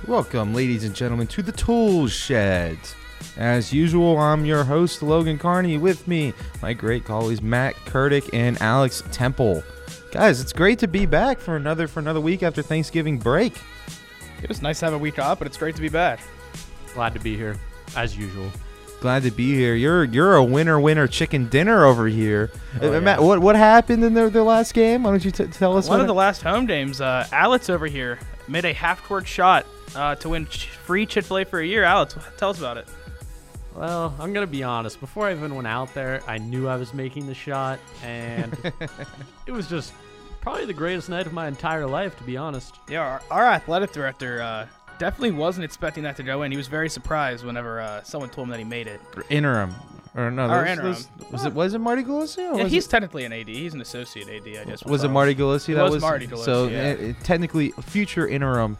Welcome, ladies and gentlemen, to the Tool Shed. As usual, I'm your host, Logan Carney. With me, my great colleagues, Matt Kurdick and Alex Temple. Guys, it's great to be back for another week after Thanksgiving break. It was nice to have a week off, but it's great to be back. Glad to be here, as usual. Glad to be here. You're a winner chicken dinner over here. Oh, Matt, yeah. what happened in the last game? Why don't you tell us? One of the last home games, Alex over here made a half-court shot to win free Chick-fil-A for a year. Alex, tell us about it. Well, I'm going to be honest. Before I even went out there, I knew I was making the shot, and it was just probably the greatest night of my entire life, to be honest. Yeah, our athletic director definitely wasn't expecting that to go in. He was very surprised whenever someone told him that he made it. Interim. Or no, Our interim. Was it Marty Galissi? Yeah, he's technically an AD. He's an associate AD, I guess. Was it Marty Galissi? It was Marty Galissi, So yeah. Technically, future interim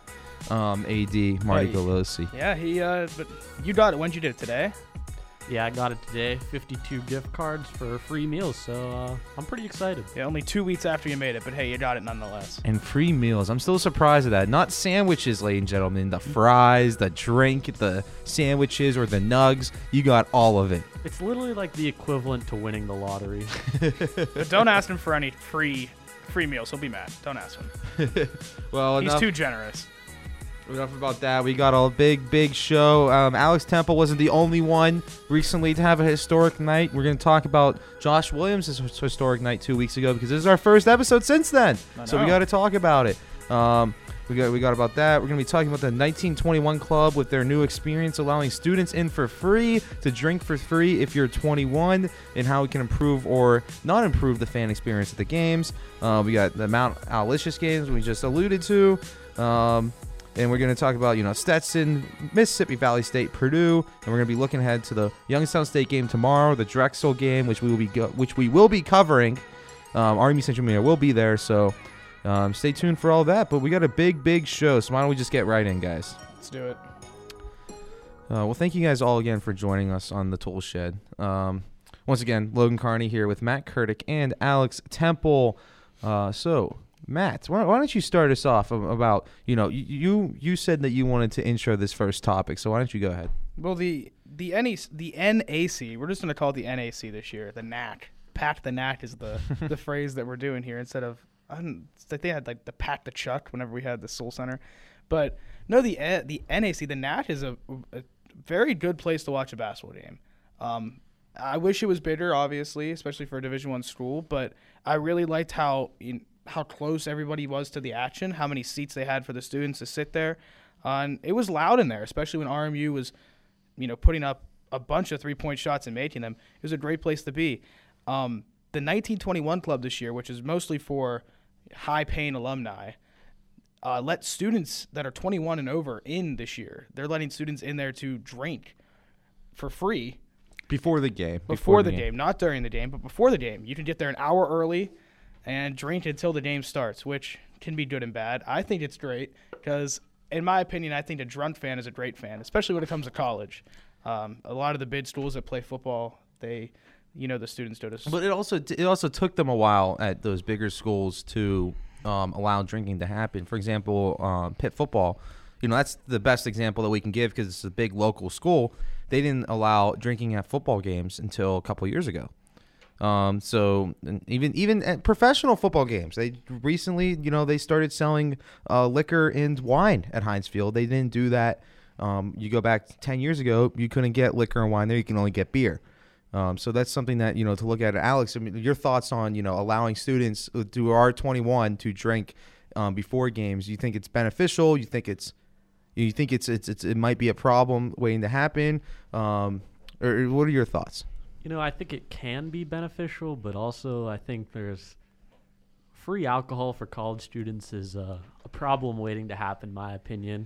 AD Marty Galissi. Yeah, but you got it. When'd you do it? Today? Yeah, I got it today. 52 gift cards for free meals, so I'm pretty excited. Yeah, only 2 weeks after you made it, but hey, you got it nonetheless. And free meals. I'm still surprised at that. Not sandwiches, ladies and gentlemen. The fries, the drink, the sandwiches, or the nugs. You got all of it. It's literally like the equivalent to winning the lottery. But don't ask him for any free meals. He'll be mad. Don't ask him. Well, He's too generous. Enough about that. We got a big show. Alex Temple wasn't the only one recently to have a historic night. We're going to talk about Josh Williams' historic night 2 weeks ago because this is our first episode since then. So we got to talk about it. We got about that. We're going to be talking about the 1921 Club with their new experience allowing students in for free to drink for free if you're 21 and how we can improve or not improve the fan experience at the games. We got the Mount Aloysius games we just alluded to. And we're going to talk about, Stetson, Mississippi Valley State, Purdue, and we're going to be looking ahead to the Youngstown State game tomorrow, the Drexel game, which we will be covering. Army Central Media will be there, so stay tuned for all that. But we got a big show, so why don't we just get right in, guys? Let's do it. Well, thank you guys all again for joining us on the Tool Shed. Once again, Logan Carney here with Matt Kurdick and Alex Temple. Matt, why don't you start us off about, you said that you wanted to intro this first topic, so why don't you go ahead? Well, the NAC, we're just going to call it the NAC this year, the NAC. Pat the NAC is the phrase that we're doing here instead of, they had like the Pat the Chuck whenever we had the Soul Center. But no, the NAC, the NAC is a very good place to watch a basketball game. I wish it was bigger, obviously, especially for a Division I school, but I really liked how close everybody was to the action, how many seats they had for the students to sit there. And it was loud in there, especially when RMU was, putting up a bunch of three-point shots and making them. It was a great place to be. The 1921 Club this year, which is mostly for high-paying alumni, let students that are 21 and over in this year. They're letting students in there to drink for free. Before the game. Before the game. Not during the game, but before the game. You can get there an hour early and drink until the game starts, which can be good and bad. I think it's great because, in my opinion, I think a drunk fan is a great fan, especially when it comes to college. A lot of the bid schools that play football, the students notice. But it also took them a while at those bigger schools to allow drinking to happen. For example, Pitt football, that's the best example that we can give because it's a big local school. They didn't allow drinking at football games until a couple years ago. So even at professional football games, they recently, they started selling liquor and wine at Heinz Field. They didn't do that. You go back 10 years ago, you couldn't get liquor and wine there. You can only get beer. So that's something that, to look at. Alex, I mean, your thoughts on, allowing students who are 21 to drink before games. You think it's beneficial? You think it might be a problem waiting to happen? Or what are your thoughts? I think it can be beneficial, but also I think there's free alcohol for college students is a problem waiting to happen, in my opinion.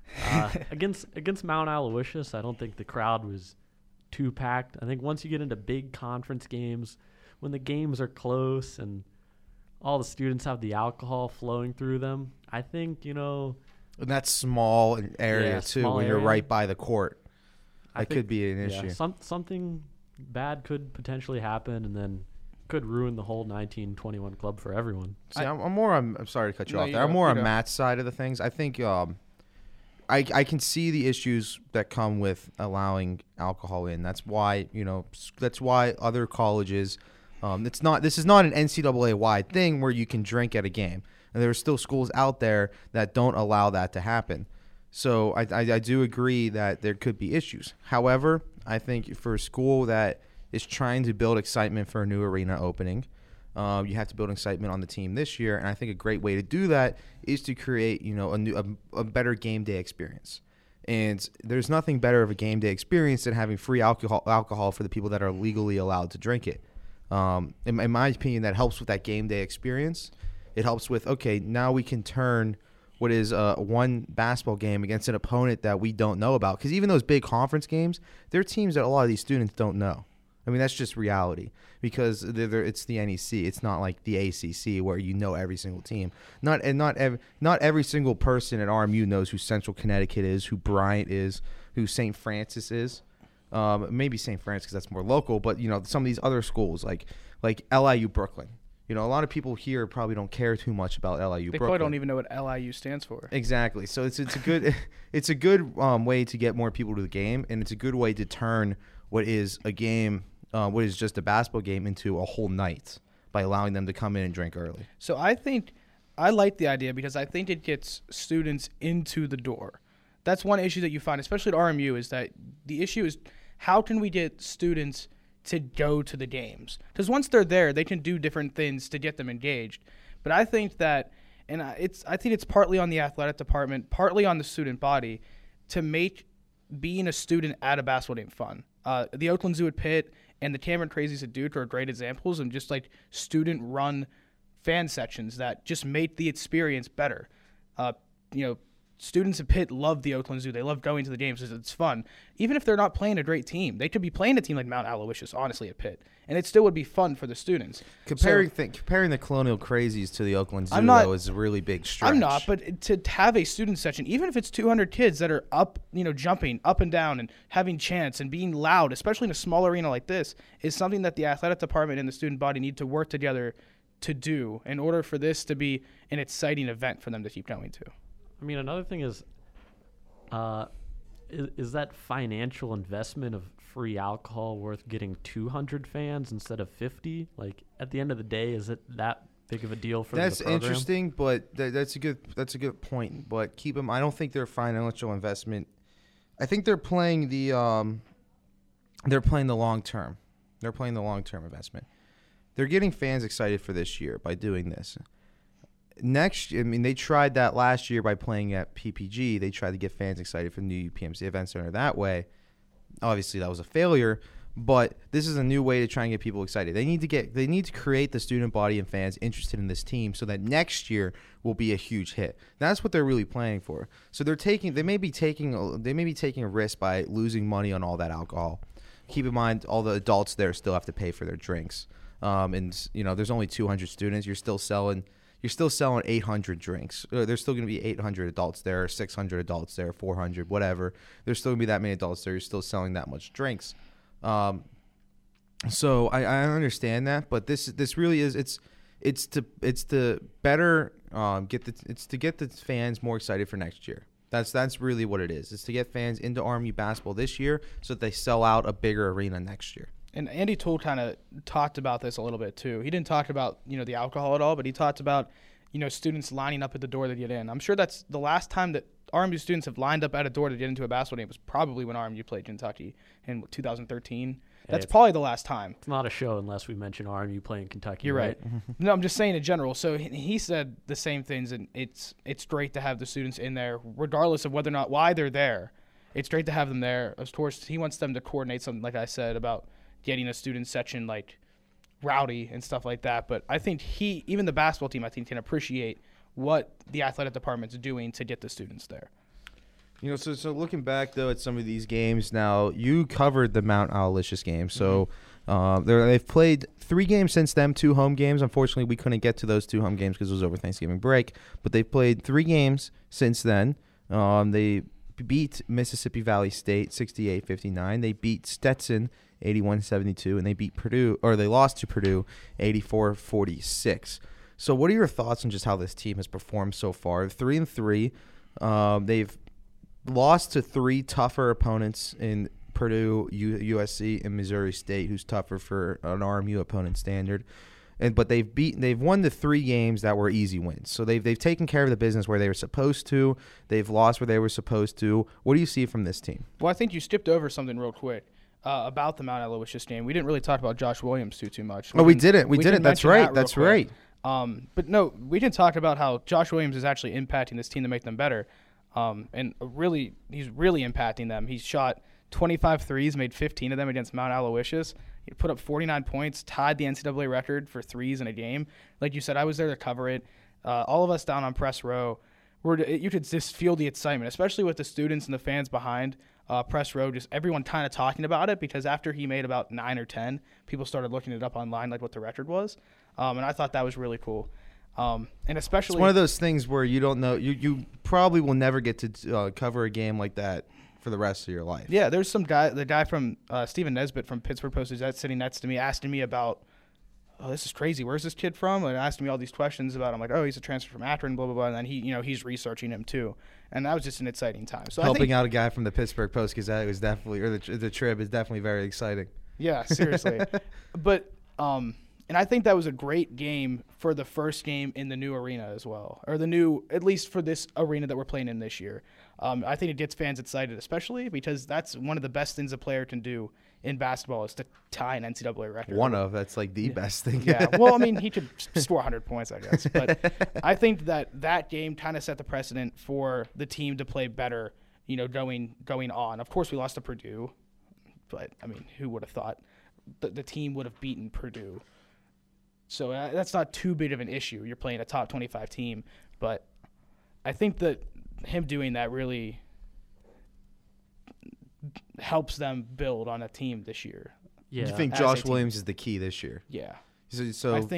Against Mount Aloysius, I don't think the crowd was too packed. I think once you get into big conference games, when the games are close and all the students have the alcohol flowing through them, I think, And that's small area, too, when you're right by the court. That could be an issue. Something bad could potentially happen, and then could ruin the whole 1921 Club for everyone. See, I'm sorry to cut you off there. I'm more on Matt's side of the things. I think I can see the issues that come with allowing alcohol in. That's why other colleges, this is not an NCAA wide thing where you can drink at a game, and there are still schools out there that don't allow that to happen. So I do agree that there could be issues. However, I think for a school that is trying to build excitement for a new arena opening, you have to build excitement on the team this year, and I think a great way to do that is to create, a better game day experience. And there's nothing better of a game day experience than having free alcohol for the people that are legally allowed to drink it. In my opinion, that helps with that game day experience. It helps with, okay, now we can turn what is one basketball game against an opponent that we don't know about. Because even those big conference games, they're teams that a lot of these students don't know. I mean, that's just reality, because it's the NEC. It's not like the ACC where you know every single team. Not every single person at RMU knows who Central Connecticut is, who Bryant is, who St. Francis is. Maybe St. Francis because that's more local, but some of these other schools like LIU Brooklyn. A lot of people here probably don't care too much about LIU Brooklyn. They probably don't even know what LIU stands for. Exactly. So it's a good way to get more people to the game, and it's a good way to turn what is a game, what is just a basketball game, into a whole night by allowing them to come in and drink early. So I think I like the idea because I think it gets students into the door. That's one issue that you find, especially at RMU, is that the issue is how can we get students to go to the games? Because once they're there, they can do different things to get them engaged. But I think that, and I think it's partly on the athletic department, partly on the student body, to make being a student at a basketball game fun. The Oakland Zoo at Pitt and the Cameron Crazies at Duke are great examples of just like student-run fan sections that just make the experience better. Students at Pitt love the Oakland Zoo. They love going to the games because it's fun. Even if they're not playing a great team, they could be playing a team like Mount Aloysius, honestly, at Pitt, and it still would be fun for the students. Comparing the Colonial Crazies to the Oakland Zoo, though, is a really big stretch. I'm not, but to have a student section, even if it's 200 kids that are up, jumping up and down and having chants and being loud, especially in a small arena like this, is something that the athletic department and the student body need to work together to do in order for this to be an exciting event for them to keep going to. I mean, another thing is that financial investment of free alcohol worth getting 200 fans instead of 50? Like, at the end of the day, is it that big of a deal for the program? That's interesting, but that's a good point. But keep them. I don't think their financial investment. I think they're playing the long term. They're playing the long term investment. They're getting fans excited for this year by doing this. They tried that last year by playing at PPG. They tried to get fans excited for the new UPMC Event Center that way. Obviously, that was a failure, but this is a new way to try and get people excited. They need to create the student body and fans interested in this team so that next year will be a huge hit. That's what they're really planning for. So they may be taking a risk by losing money on all that alcohol. Keep in mind, all the adults there still have to pay for their drinks. There's only 200 students. You're still selling 800 drinks. There's still going to be 800 adults there, 600 adults there, 400, whatever. There's still going to be that many adults there. You're still selling that much drinks. So I understand that, but this really is it's to better get the fans more excited for next year. That's really what it is. It's to get fans into RMU basketball this year so that they sell out a bigger arena next year. And Andy Toole kind of talked about this a little bit too. He didn't talk about, the alcohol at all, but he talked about, students lining up at the door to get in. I'm sure that's the last time that RMU students have lined up at a door to get into a basketball game was probably when RMU played Kentucky in 2013. That's probably the last time. It's not a show unless we mention RMU playing Kentucky. You're right. No, I'm just saying in general. So he said the same things, and it's great to have the students in there, regardless of whether or not why they're there. It's great to have them there. Of course, he wants them to coordinate something, like I said, about getting a student section like rowdy and stuff like that. But I think even the basketball team, I think, can appreciate what the athletic department's doing to get the students there. So looking back, though, at some of these games now, you covered the Mount Aloysius game. So they've played 3 games since then, 2 home games. Unfortunately, we couldn't get to those 2 home games because it was over Thanksgiving break. But they've played 3 games since then. They beat Mississippi Valley State 68-59. They beat Stetson 81-72, and they beat Purdue, or they lost to Purdue 84-46. So what are your thoughts on just how this team has performed so far? 3-3. They've lost to 3 tougher opponents in Purdue, USC, and Missouri State, who's tougher for an RMU opponent standard. But they've won the 3 games that were easy wins. So they've taken care of the business where they were supposed to. They've lost where they were supposed to. What do you see from this team? Well, I think you skipped over something real quick about the Mount Aloysius game. We didn't really talk about Josh Williams too much. We didn't. That's right. That's right. But no, we didn't talk about how Josh Williams is actually impacting this team to make them better. And really, he's really impacting them. He's shot 25 threes, made 15 of them against Mount Aloysius. He put up 49 points, tied the NCAA record for threes in a game. Like you said, I was there to cover it. All of us down on press row, you could just feel the excitement, especially with the students and the fans behind press row, just everyone kind of talking about it, because after he made about 9 or 10, people started looking it up online, like what the record was. And I thought that was really cool. And especially, it's one of those things where you don't know, you probably will never get to cover a game like that for the rest of your life. Yeah, there's some guy, the guy from Stephen Nesbitt from Pittsburgh Post-Gazette sitting next to me, asking me about, oh, this is crazy, where's this kid from? And asking me all these questions about him, like, oh, he's a transfer from Akron, blah, blah, blah. And then he's researching him too. And that was just an exciting time. So helping out a guy from the Pittsburgh Post-Gazette was definitely, or the Trib is definitely very exciting. Yeah, seriously. But, and I think that was a great game for the first game in the new arena as well, or the new, at least for this arena that we're playing in this year. I think it gets fans excited, especially because that's one of the best things a player can do in basketball is to tie an NCAA record. That's like the best thing. Yeah, well, I mean, he could score 100 points, I guess. But I think that game kind of set the precedent for the team to play better, going on. Of course, we lost to Purdue, but, I mean, who would have thought the team would have beaten Purdue? So that's not too big of an issue. You're playing a top 25 team. But I think that him doing that really helps them build on a team this year. Yeah. You think Josh Williams is the key this year? Yeah. So I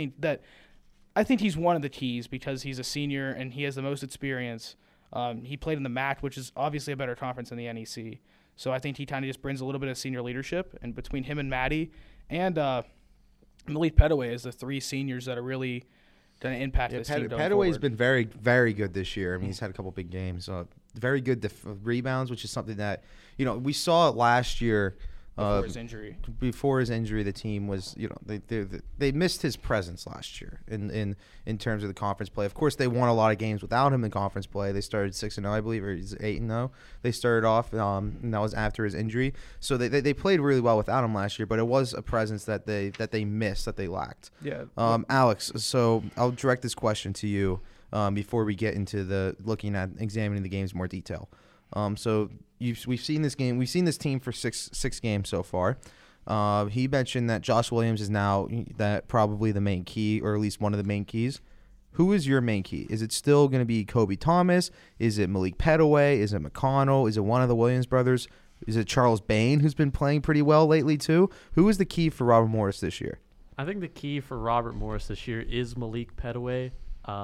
think he's one of the keys because he's a senior and he has the most experience. He played in the MAC, which is obviously a better conference than the NEC. So I think he kind of just brings a little bit of senior leadership. And between him and Maddie and Malik Petaway is the 3 seniors that are really going to impact this team. Petaway's been very, very good this year. I mean, he's had a couple big games. Very good rebounds, which is something that, we saw it last year. Before his injury. Before his injury, the team was, they missed his presence last year in terms of the conference play. Of course, they won a lot of games without him in conference play. They started 6-0, I believe, or 8-0. They started off, and that was after his injury. So they played really well without him last year, but it was a presence that they missed, that they lacked. Yeah. Alex, so I'll direct this question to you before we get into examining the games in more detail. So we've seen this game. We've seen this team for six games so far. He mentioned that Josh Williams is now probably the main key, or at least one of the main keys. Who is your main key? Is it still going to be Kobe Thomas? Is it Malik Petaway? Is it McConnell? Is it one of the Williams brothers? Is it Charles Bain, who's been playing pretty well lately too? Who is the key for Robert Morris this year? I think the key for Robert Morris this year is Malik Petaway.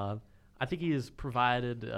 I think he has provided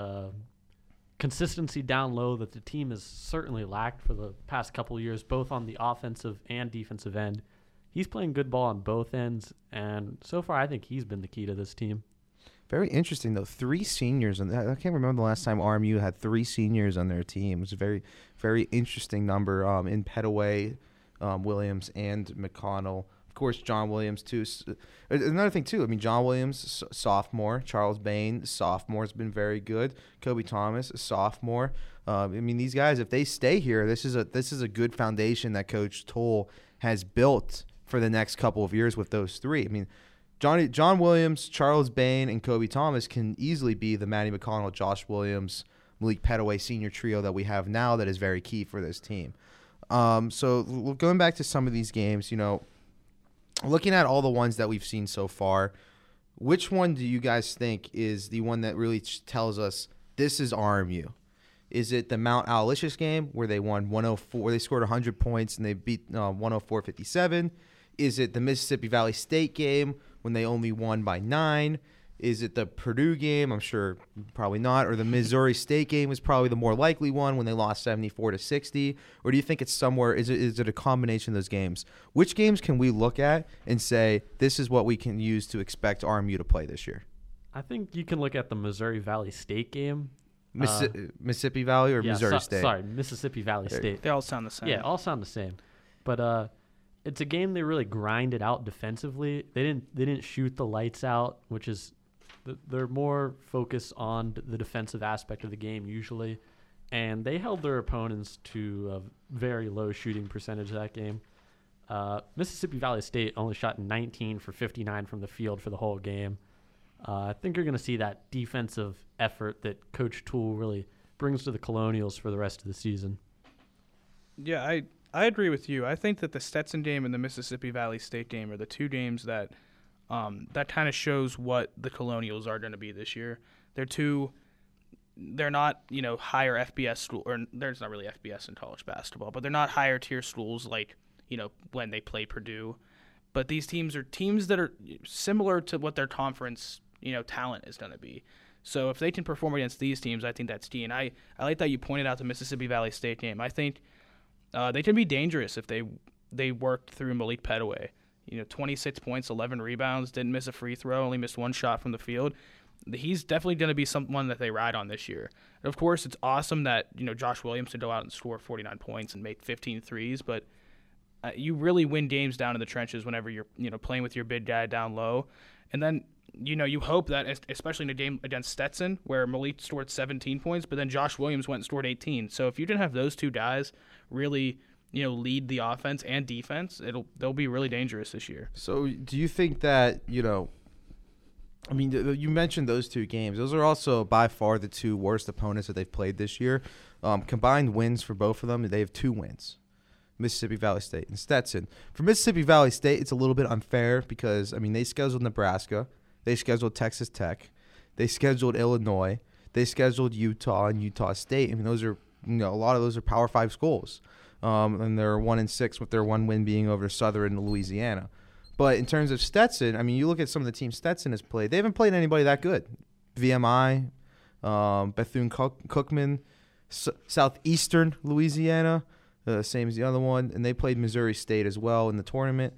consistency down low that the team has certainly lacked for the past couple of years, both on the offensive and defensive end. He's playing good ball on both ends, and so far I think he's been the key to this team. Very interesting, though. 3 seniors. And I can't remember the last time RMU had 3 seniors on their team. It was a very, very interesting number in Petaway, Williams, and McConnell. Of course, John Williams, too. Another thing, too, I mean, John Williams, sophomore. Charles Bain, sophomore, has been very good. Kobe Thomas, sophomore. I mean, these guys, if they stay here, this is a good foundation that Coach Toll has built for the next couple of years with those 3. I mean, John Williams, Charles Bain, and Kobe Thomas can easily be the Matty McConnell, Josh Williams, Malik Petaway senior trio that we have now that is very key for this team. So going back to some of these games, looking at all the ones that we've seen so far, which one do you guys think is the one that really tells us this is RMU? Is it the Mount Aloysius game where they won 104, they scored 100 points and they beat 104-57? Is it the Mississippi Valley State game when they only won by 9? Is it the Purdue game? I'm sure probably not. Or the Missouri State game is probably the more likely one when they lost 74-60. Or do you think it's somewhere? Is it a combination of those games? Which games can we look at and say this is what we can use to expect RMU to play this year? I think you can look at the Missouri Valley State game. Mississippi Valley or Yeah, Missouri State? Sorry, Mississippi Valley There- State. They all sound the same. Yeah, all sound the same. But it's a game they really grinded out defensively. They didn't shoot the lights out, which is they're more focused on the defensive aspect of the game usually, and they held their opponents to a very low shooting percentage that game. Mississippi Valley State only shot 19 for 59 from the field for the whole game. I think you're going to see that defensive effort that Coach Toole really brings to the Colonials for the rest of the season. Yeah, I agree with you. I think that the Stetson game and the Mississippi Valley State game are the two games that that kind of shows what the Colonials are going to be this year. They're not, higher FBS school, or there's not really FBS in college basketball, but they're not higher tier schools like, when they play Purdue. But these teams are teams that are similar to what their conference, talent is going to be. So if they can perform against these teams, I think that's key. And I like that you pointed out the Mississippi Valley State game. I think they can be dangerous if they worked through Malik Petaway. 26 points, 11 rebounds, didn't miss a free throw, only missed one shot from the field. He's definitely going to be someone that they ride on this year. And of course, it's awesome that Josh Williams to go out and score 49 points and make 15 threes, but you really win games down in the trenches whenever you're playing with your big guy down low. And then you hope that, especially in a game against Stetson where Malik scored 17 points, but then Josh Williams went and scored 18. So if you didn't have those two guys really lead the offense and defense, they'll be really dangerous this year. So do you think that, you mentioned those two games. Those are also by far the two worst opponents that they've played this year. Combined wins for both of them, they have 2 wins. Mississippi Valley State and Stetson. For Mississippi Valley State, it's a little bit unfair because, they scheduled Nebraska. They scheduled Texas Tech. They scheduled Illinois. They scheduled Utah and Utah State. Those are, a lot of those are Power 5 schools. And they're 1-6 with their one win being over Southern Louisiana. But in terms of Stetson, you look at some of the teams Stetson has played. They haven't played anybody that good. VMI, Bethune-Cookman, Southeastern Louisiana, same as the other one, and they played Missouri State as well in the tournament.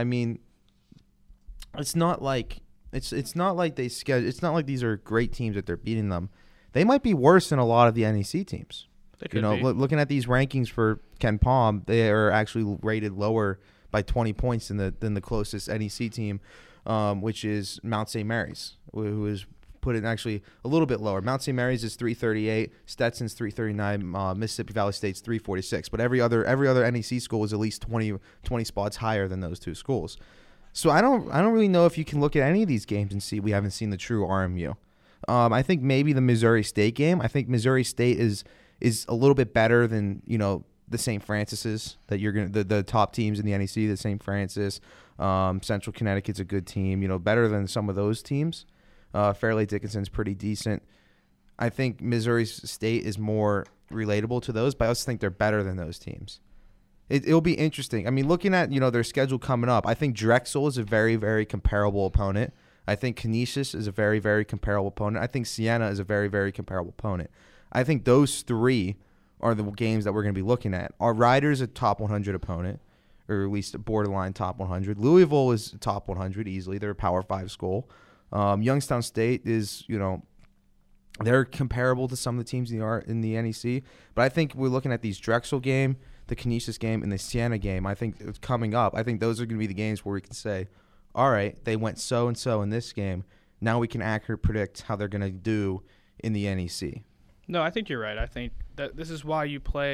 It's not like they schedule. It's not like these are great teams that they're beating them. They might be worse than a lot of the NEC teams. They could be. Looking at these rankings for Ken Palm, they are actually rated lower by 20 points than the closest NEC team, which is Mount St. Mary's, who is put in actually a little bit lower. Mount St. Mary's is 338, Stetson's 339, Mississippi Valley State's 346. But every other NEC school is at least 20 spots higher than those two schools. So I don't really know if you can look at any of these games and see we haven't seen the true RMU. I think maybe the Missouri State game. I think Missouri State is a little bit better than the St. Francis's that you're gonna the top teams in the NEC. The St. Francis, Central Connecticut's a good team. Better than some of those teams. Fairleigh Dickinson's pretty decent. I think Missouri State is more relatable to those, but I also think they're better than those teams. It'll be interesting. Looking at their schedule coming up, I think Drexel is a very, very comparable opponent. I think Canisius is a very, very comparable opponent. I think Siena is a very, very comparable opponent. I think those three are the games that we're going to be looking at. Our Riders a top 100 opponent, or at least a borderline top 100. Louisville is top 100 easily. They're a Power 5 school. Youngstown State is, they're comparable to some of the teams in the NEC. But I think we're looking at these Drexel game, the Canisius game, and the Siena game. I think it's coming up. I think those are going to be the games where we can say, all right, they went so-and-so in this game. Now we can accurately predict how they're going to do in the NEC. No, I think you're right. I think that this is why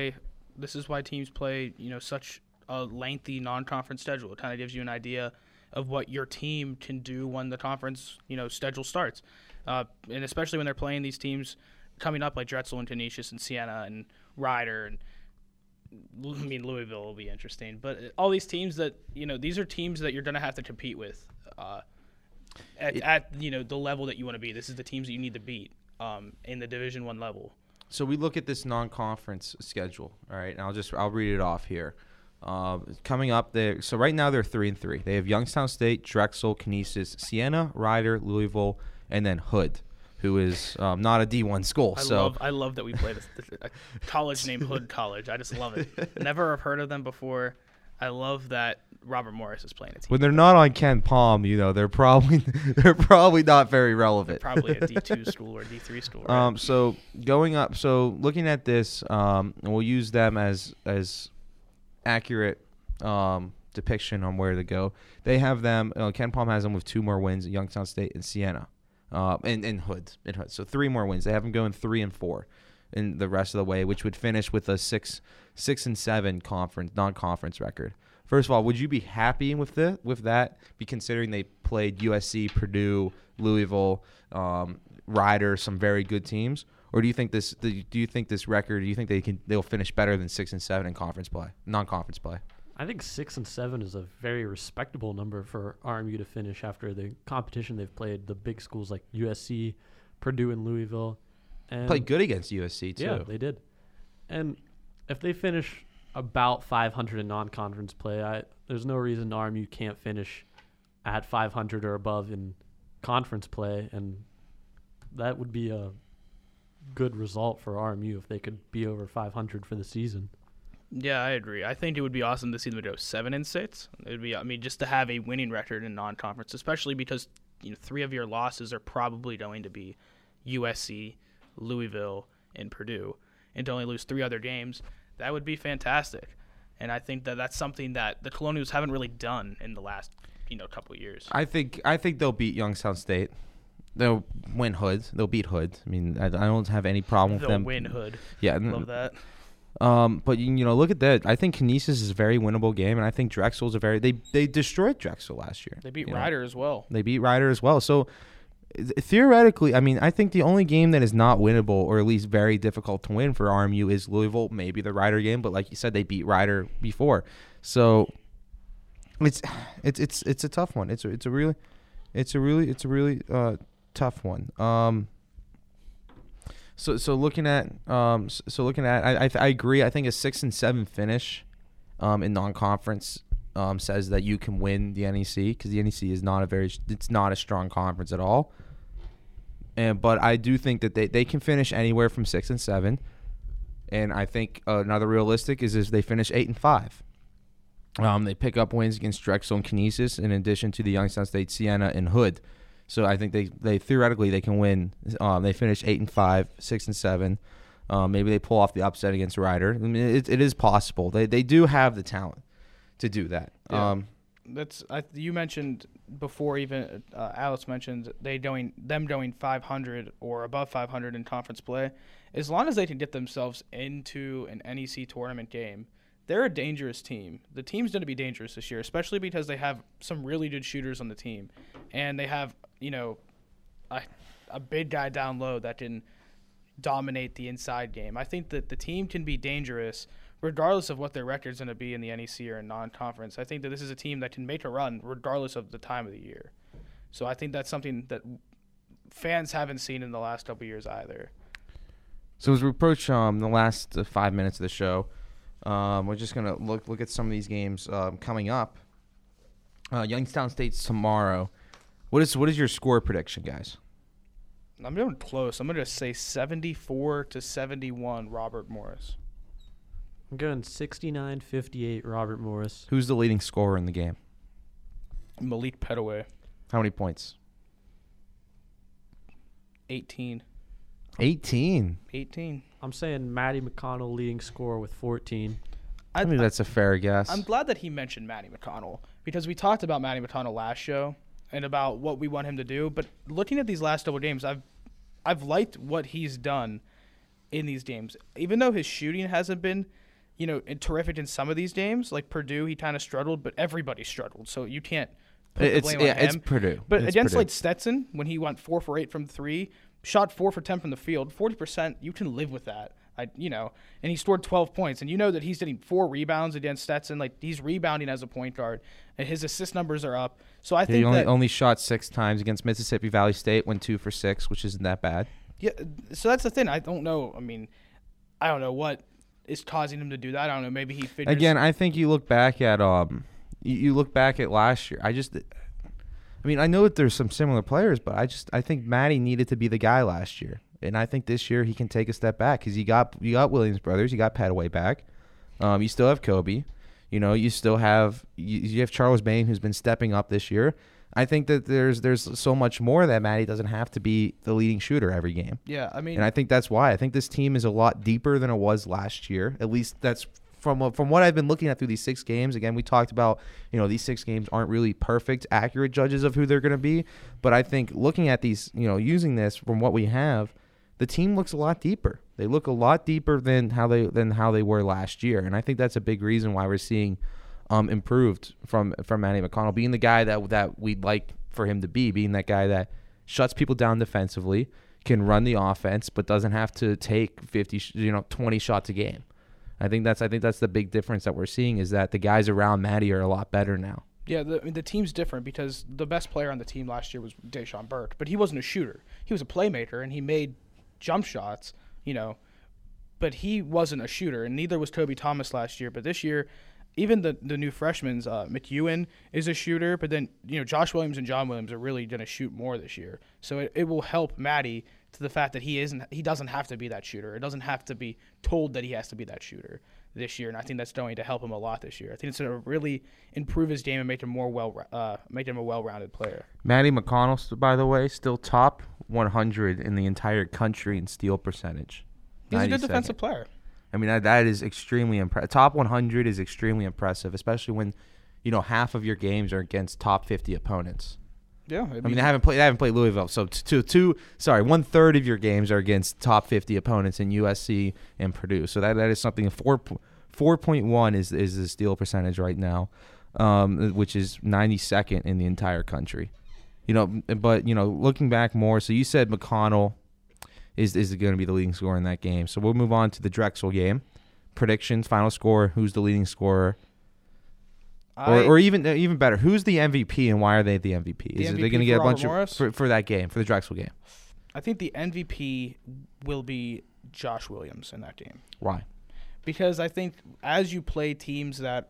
teams play, such a lengthy non-conference schedule. It kind of gives you an idea of what your team can do when the conference, schedule starts. And especially when they're playing these teams coming up like Drexel and Canisius and Siena and Rider and Louisville will be interesting. But all these teams that, these are teams that you're going to have to compete with at the level that you want to be. This is the teams that you need to beat in the Division I level. So we look at this non-conference schedule, all right, and I'll read it off here. Coming up there, so right now they're 3-3. They have Youngstown State, Drexel, Canisius, Siena, Rider, Louisville, and then Hood, who is not a D1 school. I love that we played a college named Hood College. I just love it. Never have heard of them before. I love that Robert Morris is playing a team. When they're not on Ken Palm, they're probably not very relevant. Probably a D2 school or D3 school. Right? So going up, so looking at this, and we'll use them as accurate depiction on where to go. They have them. Ken Palm has them with 2 more wins at Youngstown State and Siena, in Hood. So 3 more wins. They have them going 3-4 in the rest of the way, which would finish with a 6-7 non-conference record. First of all, would you be happy with that? Be considering they played USC, Purdue, Louisville, Rider, some very good teams, or do you think this record? Do you think they'll finish better than 6-7 in conference play, non-conference play? I think 6-7 is a very respectable number for RMU to finish after the competition they've played. The big schools like USC, Purdue, and Louisville, and played good against USC too. Yeah, they did. And if they finish about 500 in non-conference play, there's no reason RMU can't finish at 500 or above in conference play, and that would be a good result for RMU if they could be over 500 for the season. Yeah, I agree. I think it would be awesome to see them go 7-6. It would be, just to have a winning record in non-conference, especially because 3 of your losses are probably going to be USC, Louisville, and Purdue, and to only lose 3 other games, that would be fantastic. And I think that that's something that the Colonials haven't really done in the last couple of years. I think they'll beat Youngstown State. They'll win Hood. They'll beat Hood. I don't have any problem with them. They'll win Hood. Yeah, love that. But look at that. I think Canisius is a very winnable game, and I think Drexel's they destroyed Drexel last year. They beat Rider as well. So theoretically, I think the only game that is not winnable, or at least very difficult to win for RMU, is Louisville. Maybe the Rider game, but like you said, they beat Rider before. So it's a tough one. It's a really tough one. So looking at I agree. I think a 6-7 finish in non-conference says that you can win the NEC, because the NEC is not a strong conference at all. But I do think that they can finish anywhere from 6-7, and I think another realistic is they finish 8-5. They pick up wins against Drexel and Canisius, in addition to the Youngstown State, Siena, and Hood. So I think they theoretically they can win. They finish 8-5, 6-7. Maybe they pull off the upset against Rider. It is possible. They do have the talent to do that. Yeah. You mentioned before, even Alice mentioned them going 500 or above 500 in conference play. As long as they can get themselves into an NEC tournament game, they're a dangerous team. The team's going to be dangerous this year, especially because they have some really good shooters on the team, and they have a big guy down low that can dominate the inside game. I think that the team can be dangerous regardless of what their record's going to be in the NEC or in non-conference. I think that this is a team that can make a run regardless of the time of the year. So I think that's something that fans haven't seen in the last couple of years either. So as we approach the last 5 minutes of the show, we're just going to look at some of these games coming up. Youngstown State's tomorrow. What is your score prediction, guys? I'm doing close. I'm going to say 74-71 Robert Morris. I'm going 69-58 Robert Morris. Who's the leading scorer in the game? Malik Petaway. How many points? 18. 18? 18. I'm saying Matty McConnell leading scorer with 14. I think that's a fair guess. I'm glad that he mentioned Matty McConnell, because we talked about Matty McConnell last show and about what we want him to do. But looking at these last double games, I've liked what he's done in these games. Even though his shooting hasn't been, terrific in some of these games, like Purdue, he kind of struggled, but everybody struggled. So you can't put the blame on him. It's Purdue. But against like Stetson, when he went 4 for 8 from 3, shot 4 for 10 from the field, 40%, you can live with that. And he scored 12 points. And you know that he's getting 4 rebounds against Stetson. Like, he's rebounding as a point guard, and his assist numbers are up. So I think he only shot 6 times against Mississippi Valley State, went 2 for 6, which isn't that bad. Yeah, so that's the thing. I don't know. I don't know what is causing him to do that. I don't know. Maybe he figures. Again, I think you look back at you look back at last year. I know that there's some similar players, but I think Matty needed to be the guy last year. And I think this year he can take a step back, because you got Williams brothers, you got Petaway back, you still have Kobe, You know, you still have you have Charles Bain, who's been stepping up this year. I think that there's so much more that Matty doesn't have to be the leading shooter every game. Yeah, I mean, And I think that's why. I think this team is a lot deeper than it was last year. At least that's from what I've been looking at through these 6 games. Again, we talked about, you know, these 6 games aren't really perfect, accurate judges of who they're going to be. But I think looking at these, you know, using this from what we have, the team looks a lot deeper. They look a lot deeper than how they were last year. And I think that's a big reason why we're seeing improved from Matty McConnell, being the guy that we'd like for him to be, being that guy that shuts people down defensively, can run the offense, but doesn't have to take 20 shots a game. I think that's the big difference that we're seeing, is that the guys around Matty are a lot better now. Yeah, the team's different because the best player on the team last year was Deshaun Burke, but he wasn't a shooter. He was a playmaker, and he made jump shots, you know, but he wasn't a shooter, and neither was Toby Thomas last year. But this year, even the new freshmen, McEwen is a shooter, but then, you know, Josh Williams and John Williams are really going to shoot more this year. So it will help Matty to the fact that he doesn't have to be that shooter. It doesn't have to be told that he has to be that shooter this year, and I think that's going to help him a lot this year. I think it's going to really improve his game and make him make him a well-rounded player. Matty McConnell, by the way, still top 100 in the entire country in steal percentage. He's a good defensive player. I mean, that is extremely impressive. Top 100 is extremely impressive, especially when, you know, half of your games are against top 50 opponents. Yeah, I mean, they haven't played Louisville, so 1/3 of your games are against top 50 opponents in USC and Purdue. So that is something. 4.1 is the steal percentage right now, which is 92nd in the entire country. You know, but you know, looking back more, so you said McConnell is going to be the leading scorer in that game. So we'll move on to the Drexel game. Predictions, final score, who's the leading scorer? Or even better, who's the MVP and why are they the MVP? Is they going to get a bunch for that game, for the Drexel game? I think the MVP will be Josh Williams in that game. Why? Because I think as you play teams that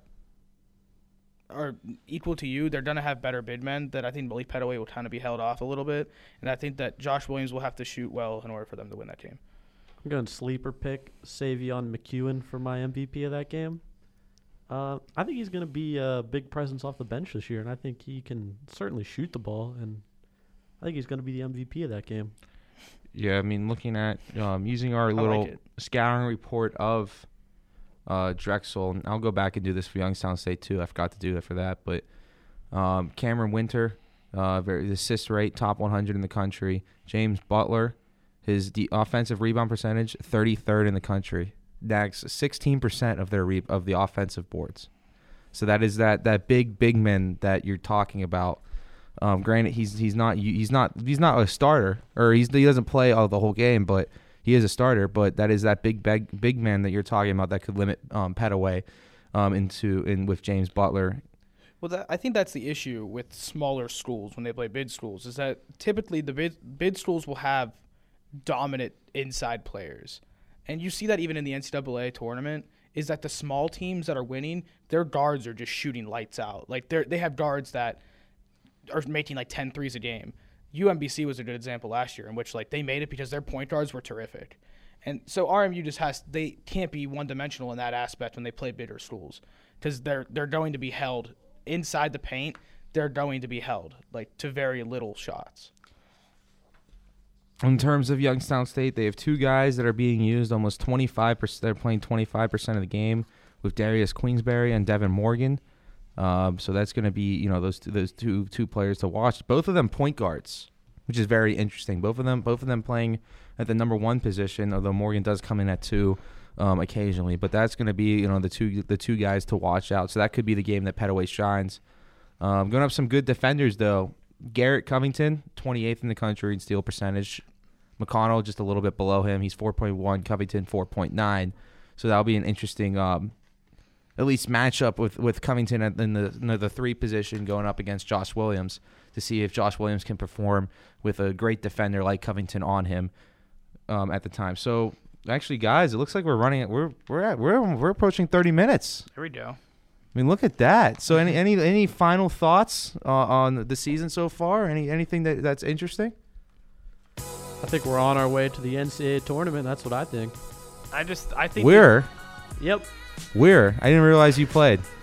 are equal to you, they're going to have better big men. That I think Malik Petaway will kind of be held off a little bit, and I think that Josh Williams will have to shoot well in order for them to win that game. I'm going to sleeper pick Savion McEwen for my MVP of that game. I think he's going to be a big presence off the bench this year, and I think he can certainly shoot the ball, and I think he's going to be the MVP of that game. Yeah, I mean, looking at using our little scouting report of Drexel, and I'll go back and do this for Youngstown State too. I forgot to do that for that, but Cameron Winter, the assist rate, top 100 in the country. James Butler, his offensive rebound percentage, 33rd in the country. Nags 16% of the offensive boards. So that is that big man that you're talking about. Granted, he's not a starter, or he doesn't play the whole game, but he is a starter. But that is that big man that you're talking about that could limit Petaway with James Butler. Well, I think that's the issue with smaller schools when they play bid schools, is that typically the bid schools will have dominant inside players. And you see that even in the NCAA tournament, is that the small teams that are winning, their guards are just shooting lights out. Like they have guards that are making like 10 threes a game. UMBC was a good example last year in which like they made it because their point guards were terrific. And so RMU they can't be one-dimensional in that aspect when they play bigger schools, because they're going to be held inside the paint. They're going to be held like to very little shots. In terms of Youngstown State, they have two guys that are being used almost 25%. They're playing 25% of the game with Darius Queensberry and Devin Morgan. So that's going to be, those two players to watch. Both of them point guards, which is very interesting. Both of them playing at the number 1 position, although Morgan does come in at 2 occasionally. But that's going to be, the two guys to watch out. So that could be the game that Petaway shines. Going up some good defenders though. Garrett Covington, 28th in the country in steal percentage. McConnell just a little bit below him. He's 4.1. Covington 4.9. So that'll be an interesting, at least matchup with Covington in the 3 position going up against Josh Williams to see if Josh Williams can perform with a great defender like Covington on him at the time. So actually, guys, it looks like we're approaching 30 minutes. There we go. I mean, look at that. So any final thoughts on the season so far? Anything that's interesting? I think we're on our way to the NCAA tournament. That's what I think. I think Where? Yep. Where? I didn't realize you played.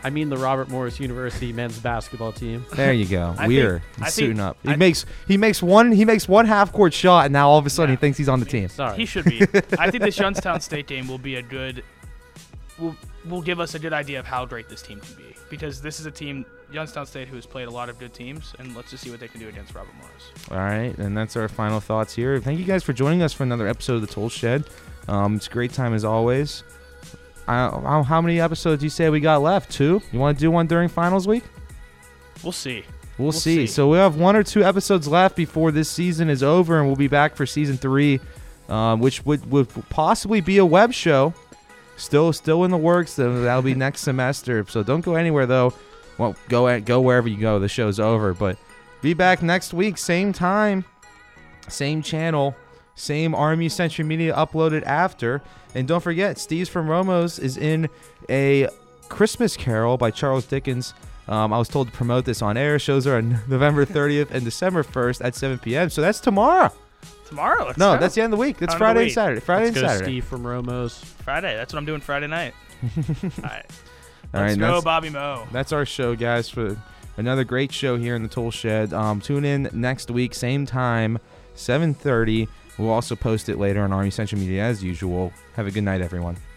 I mean the Robert Morris University men's basketball team. There you go. I Weir. think- He's suiting up. I- He makes one half court shot, and now all of a sudden he thinks he's on the team. Sorry. He should be. I think this Youngstown State game will be a good. Will give us a good idea of how great this team can be, because this is a team, Youngstown State, who has played a lot of good teams, and let's just see what they can do against Robert Morris. All right, and that's our final thoughts here. Thank you guys for joining us for another episode of the Toll Shed. It's a great time as always. How many episodes do you say we got left? 2? You want to do one during finals week? We'll see. We'll see. So we have 1 or 2 episodes left before this season is over, and we'll be back for season 3, which would possibly be a web show. Still in the works. That'll be next semester. So don't go anywhere though. Well, go wherever you go. The show's over, but be back next week, same time, same channel, same Army Century Media uploaded after. And don't forget, Steve's from Romo's is in a Christmas Carol by Charles Dickens. I was told to promote this on air. Shows are on November 30th and December 1st at 7 p.m. So that's tomorrow. Tomorrow? Let's No, go. that's the end of the week. That's End of the Friday and week. Saturday. Friday Let's and go Saturday. Steve from Romo's. Friday. That's what I'm doing Friday night. All right. All right, Let's go, that's- Bobby Moe. That's our show, guys, for another great show here in the Toll Shed. Tune in next week, same time, 7:30. We'll also post it later on Army Central Media as usual. Have a good night, everyone.